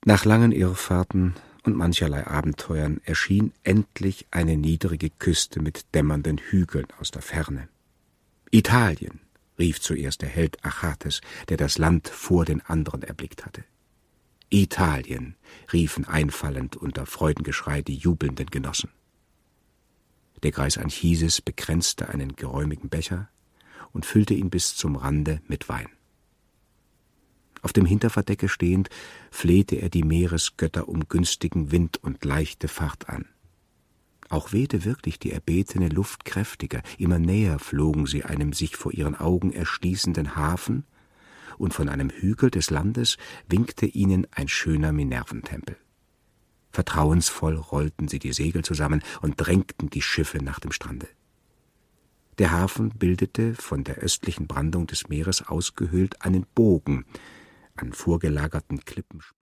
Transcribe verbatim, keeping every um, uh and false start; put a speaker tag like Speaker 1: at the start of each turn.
Speaker 1: Nach langen Irrfahrten und mancherlei Abenteuern erschien endlich eine niedrige Küste mit dämmernden Hügeln aus der Ferne. »Italien«, rief zuerst der Held Achates, der das Land vor den anderen erblickt hatte. »Italien«, riefen einfallend unter Freudengeschrei die jubelnden Genossen. Der Greis Anchises bekränzte einen geräumigen Becher und füllte ihn bis zum Rande mit Wein. Auf dem Hinterverdecke stehend, flehte er die Meeresgötter um günstigen Wind und leichte Fahrt an. Auch wehte wirklich die erbetene Luft kräftiger, immer näher flogen sie einem sich vor ihren Augen erschließenden Hafen, und von einem Hügel des Landes winkte ihnen ein schöner Minerventempel. Vertrauensvoll rollten sie die Segel zusammen und drängten die Schiffe nach dem Strande. Der Hafen bildete, von der östlichen Brandung des Meeres ausgehöhlt, einen Bogen. An vorgelagerten Klippen